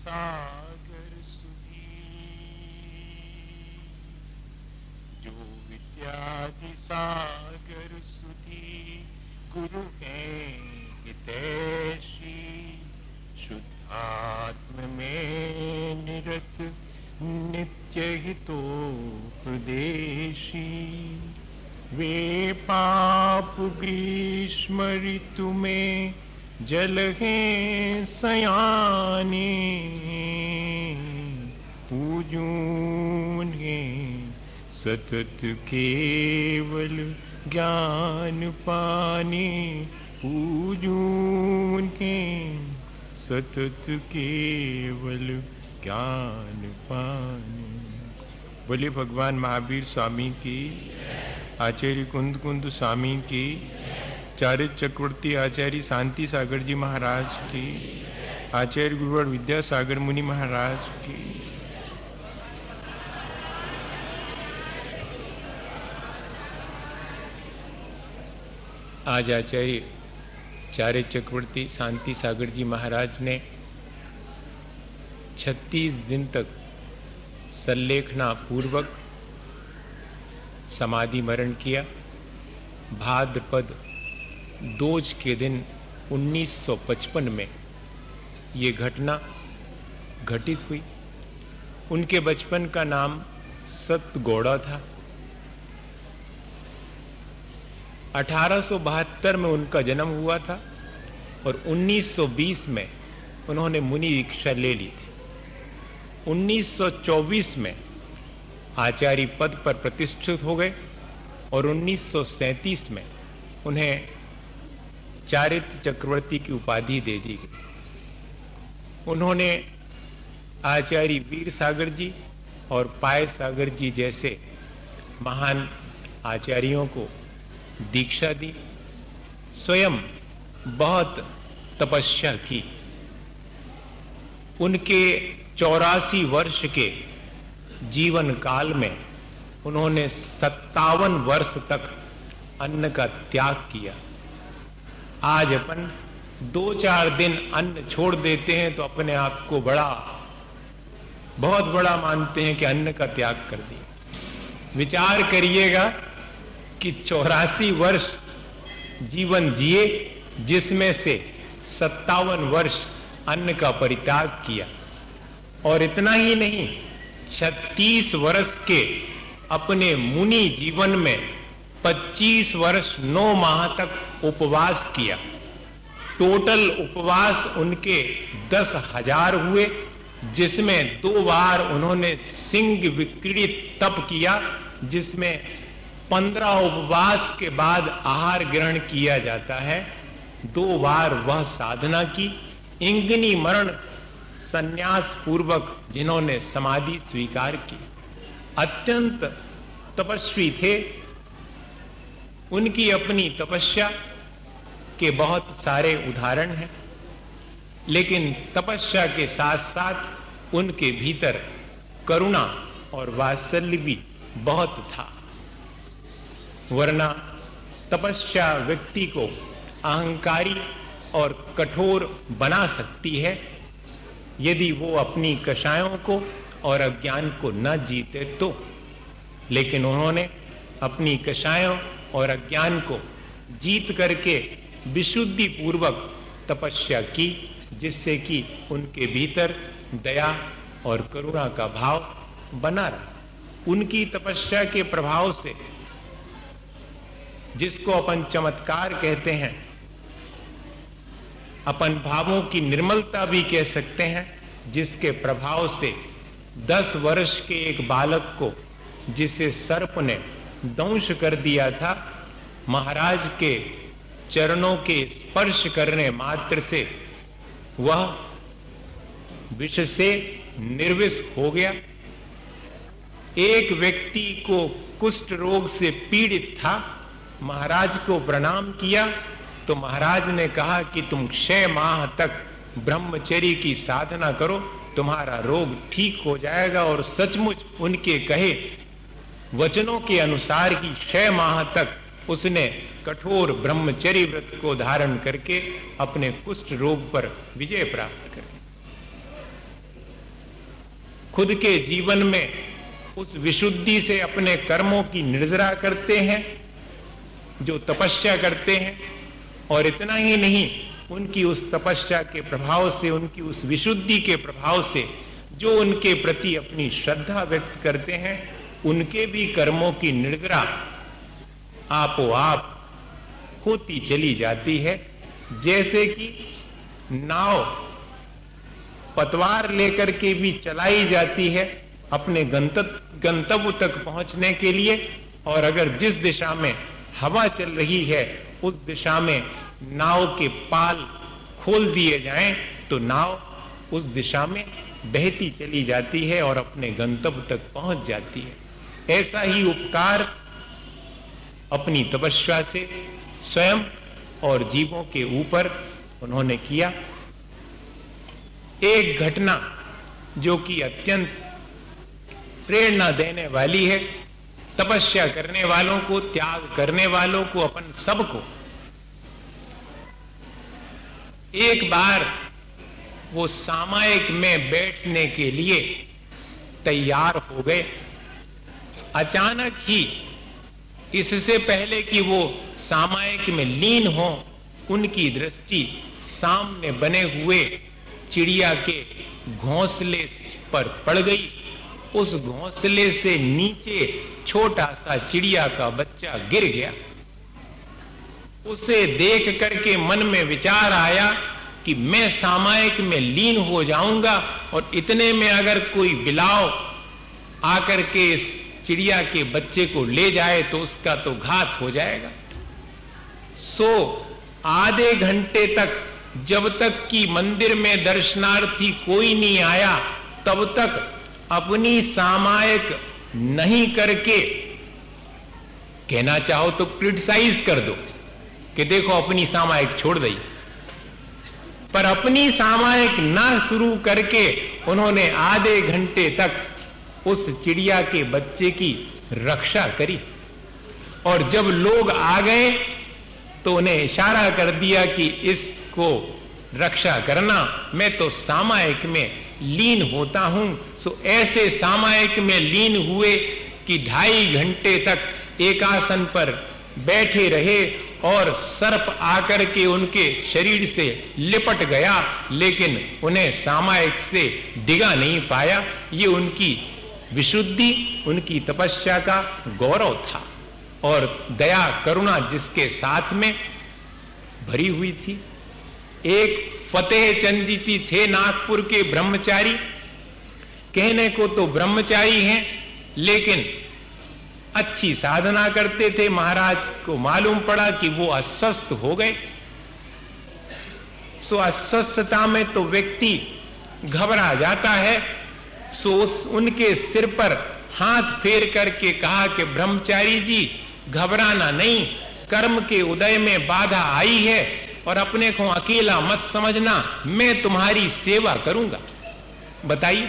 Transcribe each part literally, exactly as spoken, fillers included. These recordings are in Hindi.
सागर सुधी, जो विद्यादि सागर सुधी, गुरु हैं हितैषी, शुद्धात्म में निरत नित्य हितोपदेशी। वे पाप ग्रीष्म ऋतु में जल हैं सयाने, पूजून हैं सतत केवल ज्ञान पाने, पूजून हैं सतत केवल ज्ञान पाने। बोले भगवान महावीर स्वामी की, आचार्य कुंद कुंद स्वामी की, आचार्य चक्रवर्ती आचार्य शांति सागर जी महाराज की, आचार्य गुरुवर विद्यासागर मुनि महाराज की। आज आचार्य आचार्य चक्रवर्ती शांति सागर जी महाराज ने छत्तीस दिन तक संलेखना पूर्वक समाधि मरण किया। भाद्रपद दोज के दिन उन्नीस सौ पचपन में ये घटना घटित हुई। उनके बचपन का नाम सतगौड़ा था। अठारह सौ बहत्तर में उनका जन्म हुआ था और उन्नीस सौ बीस में उन्होंने मुनि दीक्षा ले ली थी। उन्नीस सौ चौबीस में आचार्य पद पर प्रतिष्ठित हो गए और उन्नीस सौ सैंतीस में उन्हें चारित्र चक्रवर्ती की उपाधि दे दी गई। उन्होंने आचार्य वीर सागर जी और पाय सागर जी जैसे महान आचार्यों को दीक्षा दी। स्वयं बहुत तपस्या की। उनके चौरासी वर्ष के जीवन काल में उन्होंने सत्तावन वर्ष तक अन्न का त्याग किया। आज अपन दो चार दिन अन्न छोड़ देते हैं तो अपने आप को बड़ा बहुत बड़ा मानते हैं कि अन्न का त्याग कर दिया। विचार करिएगा कि चौरासी वर्ष जीवन जिए, जिसमें से सत्तावन वर्ष अन्न का परित्याग किया। और इतना ही नहीं, छत्तीस वर्ष के अपने मुनि जीवन में पच्चीस वर्ष नौ माह तक उपवास किया। टोटल उपवास उनके दस हजार हुए, जिसमें दो बार उन्होंने सिंह विक्रीडित तप किया, जिसमें पंद्रह उपवास के बाद आहार ग्रहण किया जाता है। दो बार वह साधना की। इंगनी मरण संन्यास पूर्वक जिन्होंने समाधि स्वीकार की, अत्यंत तपस्वी थे। उनकी अपनी तपस्या के बहुत सारे उदाहरण हैं, लेकिन तपस्या के साथ साथ उनके भीतर करुणा और वात्सल्य भी बहुत था। वरना तपस्या व्यक्ति को अहंकारी और कठोर बना सकती है यदि वो अपनी कषायों को और अज्ञान को न जीते तो। लेकिन उन्होंने अपनी कषायों और अज्ञान को जीत करके विशुद्धि पूर्वक तपस्या की, जिससे कि उनके भीतर दया और करुणा का भाव बना रहा। उनकी तपस्या के प्रभाव से, जिसको अपन चमत्कार कहते हैं, अपन भावों की निर्मलता भी कह सकते हैं, जिसके प्रभाव से दस वर्ष के एक बालक को, जिसे सर्प ने दंश कर दिया था, महाराज के चरणों के स्पर्श करने मात्र से वह विष से निर्विष हो गया। एक व्यक्ति को कुष्ठ रोग से पीड़ित था, महाराज को प्रणाम किया तो महाराज ने कहा कि तुम छह माह तक ब्रह्मचर्य की साधना करो, तुम्हारा रोग ठीक हो जाएगा। और सचमुच उनके कहे वचनों के अनुसार ही छह माह तक उसने कठोर ब्रह्मचर्य व्रत को धारण करके अपने कुष्ठ रोग पर विजय प्राप्त कर। खुद के जीवन में उस विशुद्धि से अपने कर्मों की निर्जरा करते हैं, जो तपस्या करते हैं। और इतना ही नहीं, उनकी उस तपस्या के प्रभाव से, उनकी उस विशुद्धि के प्रभाव से जो उनके प्रति अपनी श्रद्धा व्यक्त करते हैं, उनके भी कर्मों की निर्जरा आपो आप होती चली जाती है। जैसे कि नाव पतवार लेकर के भी चलाई जाती है अपने गंतव्य तक पहुंचने के लिए, और अगर जिस दिशा में हवा चल रही है उस दिशा में नाव के पाल खोल दिए जाएं तो नाव उस दिशा में बहती चली जाती है और अपने गंतव्य तक पहुंच जाती है। ऐसा ही उपकार अपनी तपस्या से स्वयं और जीवों के ऊपर उन्होंने किया। एक घटना जो कि अत्यंत प्रेरणा देने वाली है, तपस्या करने वालों को, त्याग करने वालों को, अपन सबको। एक बार वो सामायिक में बैठने के लिए तैयार हो गए। अचानक ही, इससे पहले कि वो सामायिक में लीन हो, उनकी दृष्टि सामने बने हुए चिड़िया के घोंसले पर पड़ गई। उस घोंसले से नीचे छोटा सा चिड़िया का बच्चा गिर गया। उसे देख करके मन में विचार आया कि मैं सामायिक में लीन हो जाऊंगा और इतने में अगर कोई बिलाव आकर के इस चिड़िया के बच्चे को ले जाए तो उसका तो घात हो जाएगा। सो आधे घंटे तक, जब तक कि मंदिर में दर्शनार्थी कोई नहीं आया, तब तक अपनी सामायिक नहीं करके, कहना चाहो तो क्रिटिसाइज कर दो कि देखो अपनी सामायिक छोड़ दी, पर अपनी सामायिक ना शुरू करके उन्होंने आधे घंटे तक उस चिड़िया के बच्चे की रक्षा करी। और जब लोग आ गए तो उन्हें इशारा कर दिया कि इसको रक्षा करना, मैं तो सामायिक में लीन होता हूं। सो ऐसे सामायिक में लीन हुए कि ढाई घंटे तक एकासन पर बैठे रहे और सर्प आकर के उनके शरीर से लिपट गया, लेकिन उन्हें सामायिक से डिगा नहीं पाया। ये उनकी विशुद्धि, उनकी तपस्या का गौरव था। और दया करुणा जिसके साथ में भरी हुई थी। एक फतेह चंद जी थे नागपुर के ब्रह्मचारी, कहने को तो ब्रह्मचारी हैं, लेकिन अच्छी साधना करते थे। महाराज को मालूम पड़ा कि वो अस्वस्थ हो गए। सो अस्वस्थता में तो व्यक्ति घबरा जाता है। सो उस उनके सिर पर हाथ फेर करके कहा कि ब्रह्मचारी जी घबराना नहीं, कर्म के उदय में बाधा आई है और अपने को अकेला मत समझना, मैं तुम्हारी सेवा करूंगा। बताइए,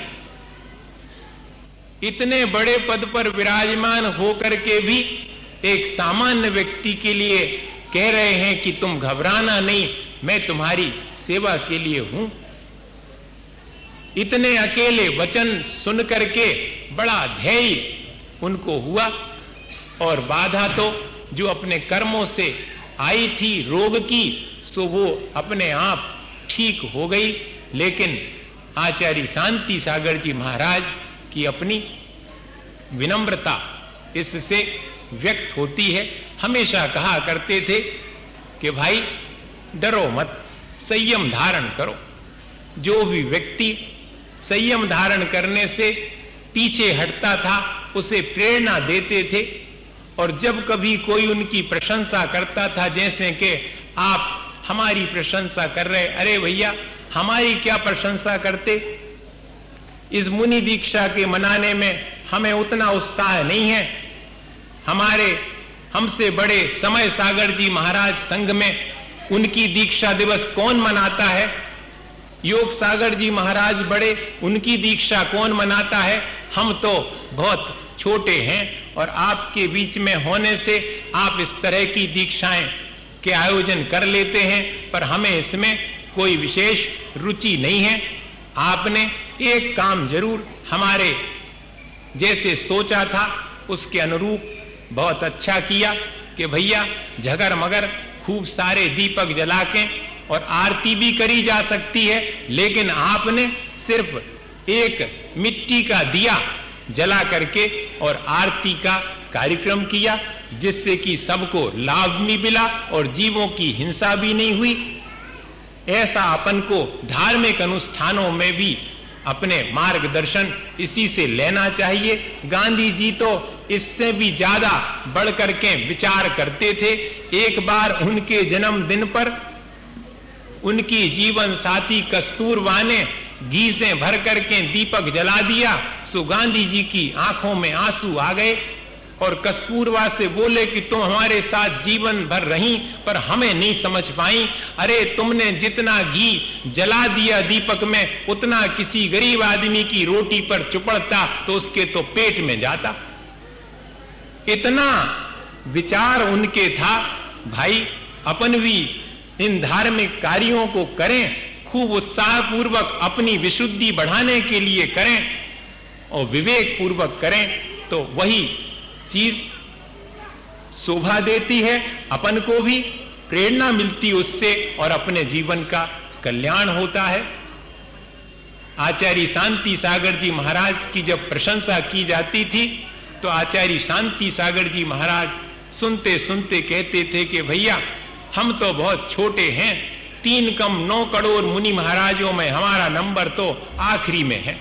इतने बड़े पद पर विराजमान होकर के भी एक सामान्य व्यक्ति के लिए कह रहे हैं कि तुम घबराना नहीं, मैं तुम्हारी सेवा के लिए हूं। इतने अकेले वचन सुन करके बड़ा धैर्य उनको हुआ और बाधा तो जो अपने कर्मों से आई थी रोग की, सो वो अपने आप ठीक हो गई। लेकिन आचार्य शांति सागर जी महाराज की अपनी विनम्रता इससे व्यक्त होती है। हमेशा कहा करते थे कि भाई डरो मत, संयम धारण करो। जो भी व्यक्ति संयम धारण करने से पीछे हटता था उसे प्रेरणा देते थे। और जब कभी कोई उनकी प्रशंसा करता था, जैसे कि आप हमारी प्रशंसा कर रहे, अरे भैया हमारी क्या प्रशंसा करते, इस मुनि दीक्षा के मनाने में हमें उतना उत्साह नहीं है। हमारे हमसे बड़े समय सागर जी महाराज संघ में उनकी दीक्षा दिवस कौन मनाता है, योग सागर जी महाराज बड़े, उनकी दीक्षा कौन मनाता है। हम तो बहुत छोटे हैं और आपके बीच में होने से आप इस तरह की दीक्षाएं के आयोजन कर लेते हैं, पर हमें इसमें कोई विशेष रुचि नहीं है। आपने एक काम जरूर हमारे जैसे सोचा था उसके अनुरूप बहुत अच्छा किया कि भैया झगर मगर खूब सारे दीपक जला के और आरती भी करी जा सकती है, लेकिन आपने सिर्फ एक मिट्टी का दिया जला करके और आरती का कार्यक्रम किया, जिससे कि सबको लाभ भी मिला और जीवों की हिंसा भी नहीं हुई। ऐसा अपन को धार्मिक अनुष्ठानों में भी अपने मार्गदर्शन इसी से लेना चाहिए। गांधी जी तो इससे भी ज्यादा बढ़कर के विचार करते थे। एक बार उनके जन्मदिन पर उनकी जीवन साथी कस्तूरबा ने घी से भर करके दीपक जला दिया, सो गांधी जी की आंखों में आंसू आ गए और कस्तूरबा से बोले कि तुम हमारे साथ जीवन भर रही पर हमें नहीं समझ पाई। अरे तुमने जितना घी जला दिया दीपक में उतना किसी गरीब आदमी की रोटी पर चुपड़ता तो उसके तो पेट में जाता। इतना विचार उनके था। भाई अपन भी इन धार्मिक कार्यों को करें, खूब उत्साहपूर्वक अपनी विशुद्धि बढ़ाने के लिए करें और विवेक पूर्वक करें, तो वही चीज शोभा देती है, अपन को भी प्रेरणा मिलती उससे और अपने जीवन का कल्याण होता है। आचार्य शांति सागर जी महाराज की जब प्रशंसा की जाती थी तो आचार्य शांति सागर जी महाराज सुनते सुनते कहते थे कि भैया हम तो बहुत छोटे हैं, तीन कम नौ करोड़ मुनि महाराजों में हमारा नंबर तो आखिरी में है।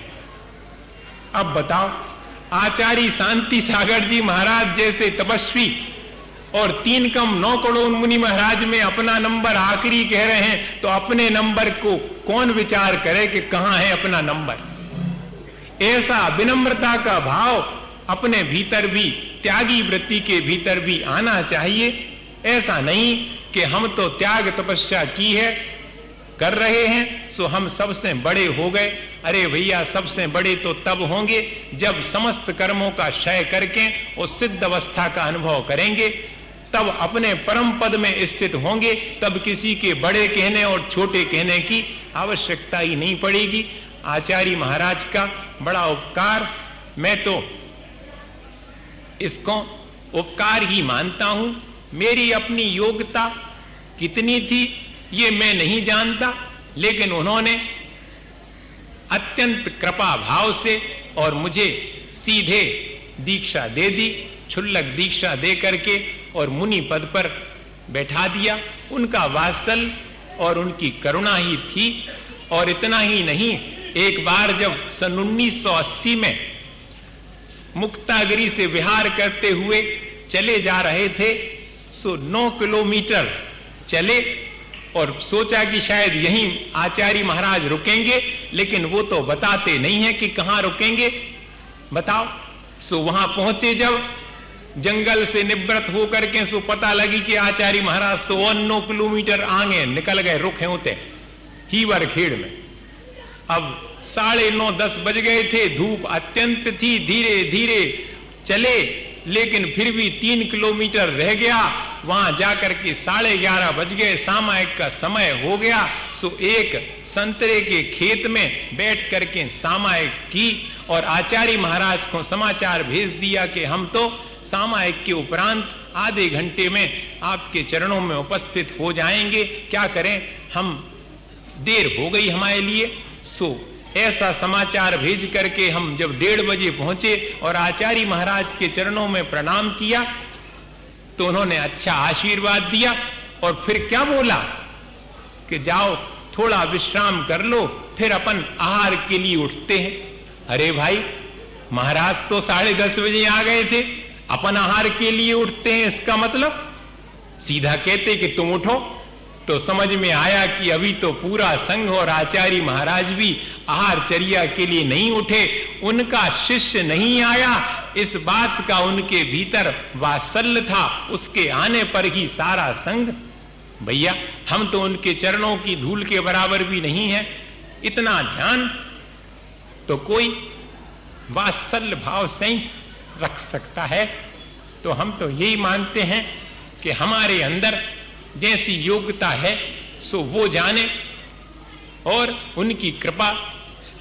अब बताओ, आचार्य शांति सागर जी महाराज जैसे तपस्वी और तीन कम नौ करोड़ मुनि महाराज में अपना नंबर आखिरी कह रहे हैं, तो अपने नंबर को कौन विचार करे कि कहां है अपना नंबर। ऐसा विनम्रता का भाव अपने भीतर भी, त्यागी वृत्ति के भीतर भी आना चाहिए। ऐसा नहीं कि हम तो त्याग तपस्या की है, कर रहे हैं, सो हम सबसे बड़े हो गए। अरे भैया, सबसे बड़े तो तब होंगे जब समस्त कर्मों का क्षय करके उस सिद्ध अवस्था का अनुभव करेंगे, तब अपने परम पद में स्थित होंगे। तब किसी के बड़े कहने और छोटे कहने की आवश्यकता ही नहीं पड़ेगी। आचार्य महाराज का बड़ा उपकार, मैं तो इसको उपकार ही मानता हूं। मेरी अपनी योग्यता कितनी थी ये मैं नहीं जानता, लेकिन उन्होंने अत्यंत कृपा भाव से और मुझे सीधे दीक्षा दे दी, क्षुल्लक दीक्षा दे करके और मुनि पद पर बैठा दिया। उनका वात्सल्य और उनकी करुणा ही थी। और इतना ही नहीं, एक बार जब सन उन्नीस सौ अस्सी में मुक्तागिरी से विहार करते हुए चले जा रहे थे, सो नौ किलोमीटर चले और सोचा कि शायद यहीं आचार्य महाराज रुकेंगे, लेकिन वो तो बताते नहीं है कि कहां रुकेंगे। बताओ, सो वहां पहुंचे जब जंगल से निवृत्त होकर के, सो पता लगी कि आचार्य महाराज तो और नौ किलोमीटर आगे निकल गए, रुके होते हीवर खेड़ में। अब साढ़े नौ दस बज गए थे, धूप अत्यंत थी, धीरे धीरे चले, लेकिन फिर भी तीन किलोमीटर रह गया। वहां जाकर के साढ़े ग्यारह बज गए, सामायिक का समय हो गया। सो एक संतरे के खेत में बैठ करके सामायिक की और आचार्य महाराज को समाचार भेज दिया कि हम तो सामायिक के उपरांत आधे घंटे में आपके चरणों में उपस्थित हो जाएंगे, क्या करें, हम देर हो गई हमारे लिए। सो ऐसा समाचार भेज करके हम जब डेढ़ बजे पहुंचे और आचार्य महाराज के चरणों में प्रणाम किया तो उन्होंने अच्छा आशीर्वाद दिया और फिर क्या बोला कि जाओ थोड़ा विश्राम कर लो, फिर अपन आहार के लिए उठते हैं। अरे भाई, महाराज तो साढ़े दस बजे आ गए थे, अपन आहार के लिए उठते हैं, इसका मतलब सीधा कहते कि तुम उठो। तो समझ में आया कि अभी तो पूरा संघ और आचार्य महाराज भी आहारचर्या के लिए नहीं उठे, उनका शिष्य नहीं आया। इस बात का उनके भीतर वात्सल्य था, उसके आने पर ही सारा संघ। भैया, हम तो उनके चरणों की धूल के बराबर भी नहीं है, इतना ध्यान तो कोई वात्सल्य भाव से ही रख सकता है। तो हम तो यही मानते हैं कि हमारे अंदर जैसी योग्यता है सो वो जाने और उनकी कृपा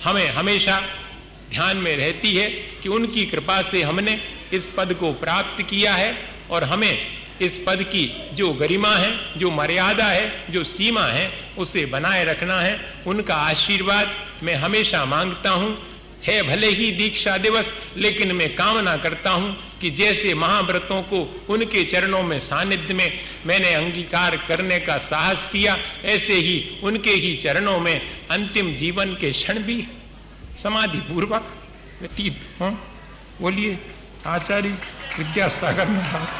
हमें हमेशा ध्यान में रहती है कि उनकी कृपा से हमने इस पद को प्राप्त किया है और हमें इस पद की जो गरिमा है, जो मर्यादा है, जो सीमा है, उसे बनाए रखना है। उनका आशीर्वाद मैं हमेशा मांगता हूं। है भले ही दीक्षा दिवस, लेकिन मैं कामना करता हूं कि जैसे महाव्रतों को उनके चरणों में सानिध्य में मैंने अंगीकार करने का साहस किया, ऐसे ही उनके ही चरणों में अंतिम जीवन के क्षण भी समाधि पूर्वक व्यतीत हों। बोलिए आचार्य विद्यासागर महाराज।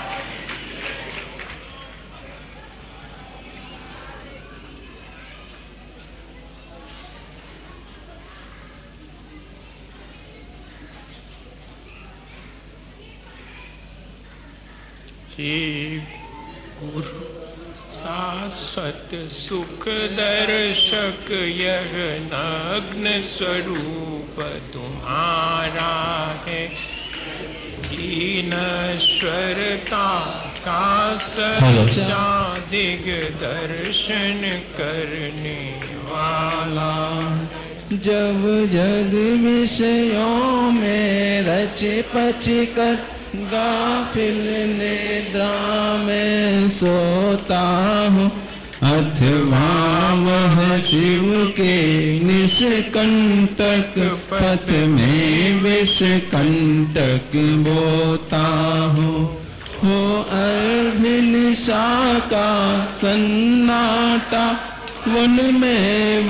हे गुरु शाश्वत सुख दर्शक, यह नग्न स्वरूप तुम्हारा है। नश्वरता का सच्चा दिग्दर्शन करने वाला। जब जग विषयों में रच पच कर गाफिल निद्रा में सोता हूँ, अथवा वह शिव के निष्कंटक पथ में विषकंटक बोता हूँ। हो अर्ध निशा का सन्नाटा, वन में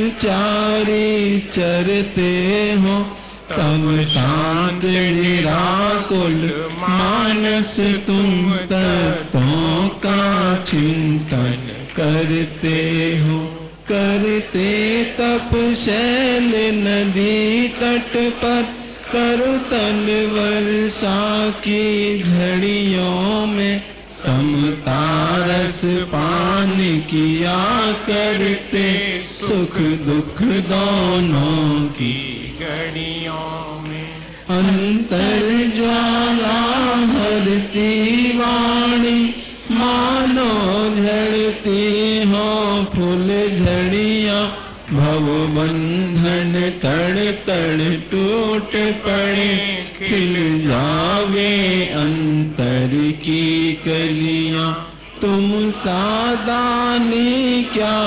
वनचारी चरते हो, तब शांत निराकुल मानस तुम तत्वों का चिंतन करते हो। करते तप शैल नदी तट पर, करतल वर्षा की झड़ियों में, समता रस पान किया करते, सुख दुख दोनों की घड़ियों में। अंतर ज्वाला हरती वाणी, मानो झड़ती हो फूल झड़ियाँ, भव बंधन तड़ तड़ टूट पड़े, खिल जावे अंतर की कलियाँ। तुम सादानी क्या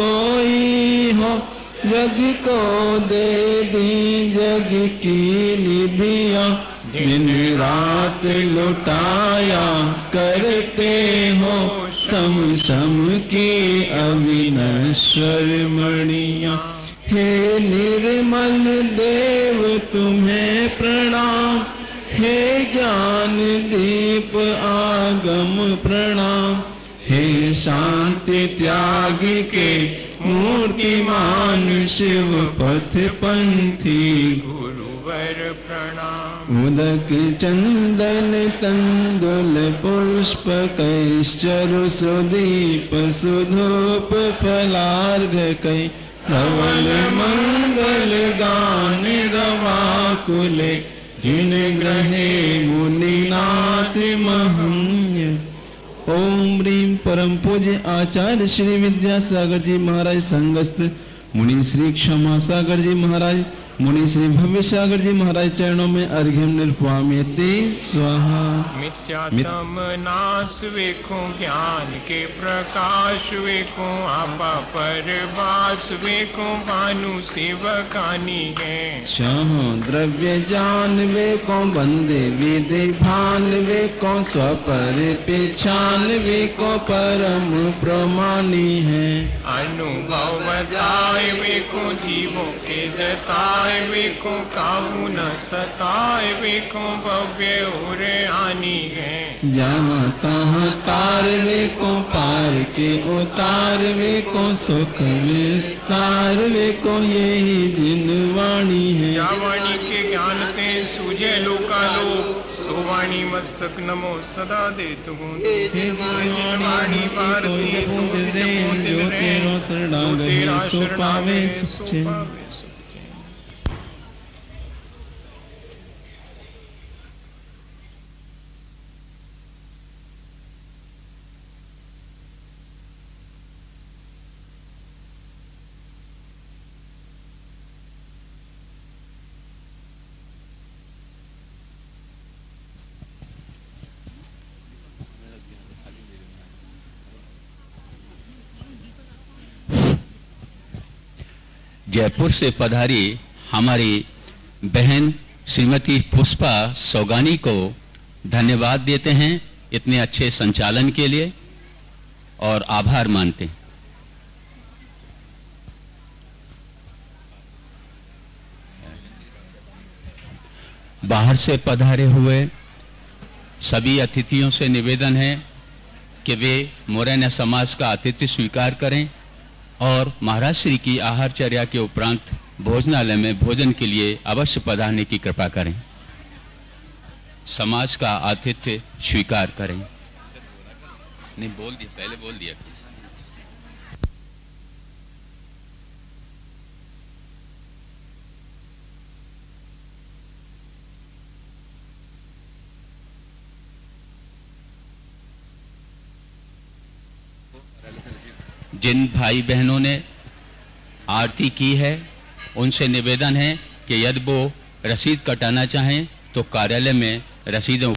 कोई हो, जग को दे दी जग की निधियाँ, दिन रात लुटाया करते हो, सम सम की अविनश्वर मणियाँ। हे निर्मल देव तुम्हें प्रणाम, हे ज्ञान दीप आगम प्रणाम, हे शांति त्याग के मूर्तिमान शिव पथ पंथी गुरुवर प्रणाम। उदक चंदन तंदुल पुष्प कैश्चरु सुदीप सुधूप फलार्घ कै, धवल मंगल गान रवाकुले, जिन ग्रहे मुनिनाथ महम्य। ओम ह्रीम परम पूज्य आचार्य श्री विद्यासागर जी महाराज संगस्त, मुनि श्री क्षमा सागर जी महाराज, मुनि श्री भव्य सागर जी महाराज चरणों में अर्घ्यम निर्वाम्यते स्वाहा। मिथ्यात्म नाश वेखो, ज्ञान के प्रकाश वेखो, आपा पर वास वेखो, भानु सेवकानी है। श्याम द्रव्य जान वेको, बंदे विधि भान वेको, स्वपर पेछान वेको, परम प्रमाणी है। अनुभव बताए वेको, जीवों के जताए वेको, काहू न सताए वेको, भव्य और आनी है। जहाँ तहाँ तार वेको, पार के उतार वेको, सुख विस्तार वेको, यही जिन वाणी है। या वाणी के ज्ञान ते सूझे लोकालोक, सो वाणी मस्तक नमो सदा दे तुम। हे वाणी भारती जपो दिल जो तेरो शरणागत सो पावे सुख चैन। जयपुर से पधारी हमारी बहन श्रीमती पुष्पा सौगानी को धन्यवाद देते हैं इतने अच्छे संचालन के लिए और आभार मानते हैं। बाहर से पधारे हुए सभी अतिथियों से निवेदन है कि वे मोरैना समाज का आतिथ्य स्वीकार करें और महाराज श्री की आहारचर्या के उपरांत भोजनालय में भोजन के लिए अवश्य पधारने की कृपा करें। समाज का आतिथ्य स्वीकार करें। नहीं बोल दिया, पहले बोल दिया। जिन भाई बहनों ने आरती की है उनसे निवेदन है कि यदि वो रसीद कटाना चाहें तो कार्यालय में रसीदें